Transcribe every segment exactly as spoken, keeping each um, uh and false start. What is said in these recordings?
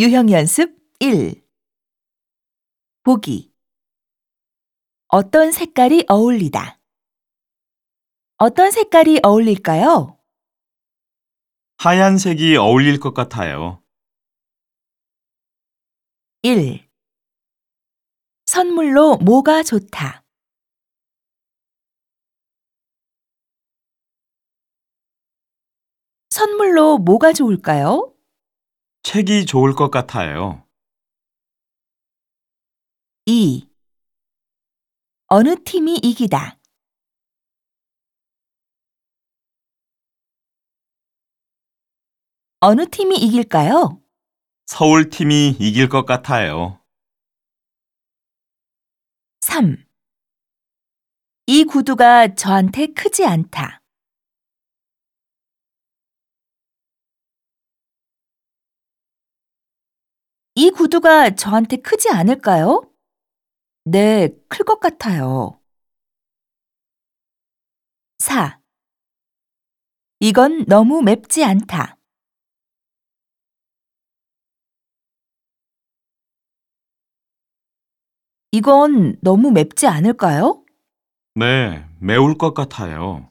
유형 연습 일. 보기. 어떤 색깔이 어울리다. 어떤 색깔이 어울릴까요? 하얀색이 어울릴 것 같아요. 일. 선물로 뭐가 좋다. 선물로 뭐가 좋을까요? 책이 좋을 것 같아요. 이. 어느 팀이 이기다. 어느 팀이 이길까요? 서울팀이 이길 것 같아요. 삼. 이 구두가 저한테 크지 않다. 이 구두가 저한테 크지 않을까요? 네, 클 것 같아요. 사. 이건 너무 맵지 않다. 이건 너무 맵지 않을까요? 네, 매울 것 같아요.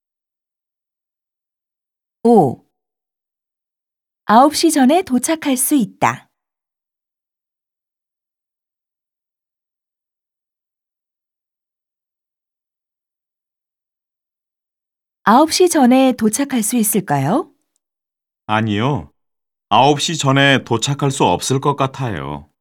오. 아홉 시 전에 도착할 수 있다. 아홉 시 전에 도착할 수 있을까요? 아니요, 아홉 시 전에 도착할 수 없을 것 같아요.